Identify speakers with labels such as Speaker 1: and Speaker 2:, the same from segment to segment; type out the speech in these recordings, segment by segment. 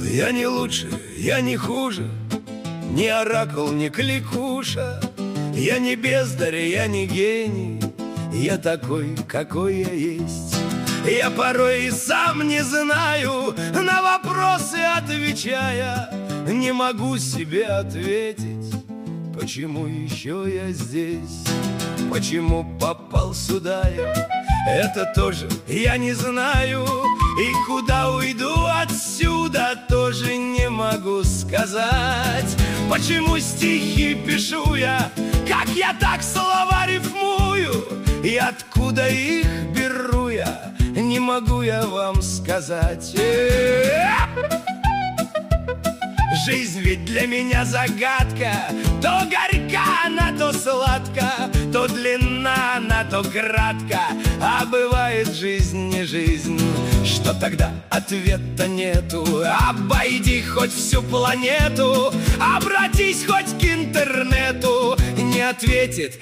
Speaker 1: Я не лучше, я не хуже, ни оракул, ни кликуша. Я не бездарь, я не гений, я такой, какой я есть. Я порой и сам не знаю, на вопросы отвечая, не могу себе ответить, почему еще я здесь, почему попал сюда я. Это тоже я не знаю, и куда уйду отсюда тоже не могу сказать. Почему стихи пишу я, как я так слова рифмую, и откуда их беру я, не могу я вам сказать. Жизнь ведь для меня загадка, то горька она, то сладка, то длинна она, то кратка. А бывает жизнь не жизнь, что тогда ответа нету. Обойди хоть всю планету, обратись хоть к интернету, не ответит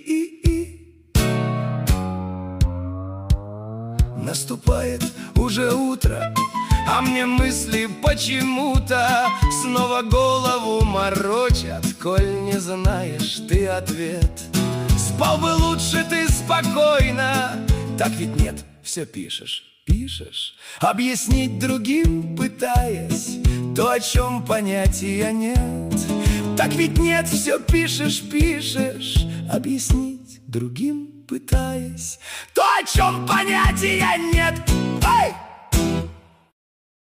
Speaker 1: Наступает уже утро, а мне мысли почему-то снова голову морочат, коль не знаешь ты ответ. Спал бы лучше ты спокойно, так ведь нет, все пишешь, пишешь, объяснить другим пытаясь то, о чем понятия нет. Так ведь нет, все пишешь, пишешь, объяснить другим пытаясь то, о чем понятия нет. Ай!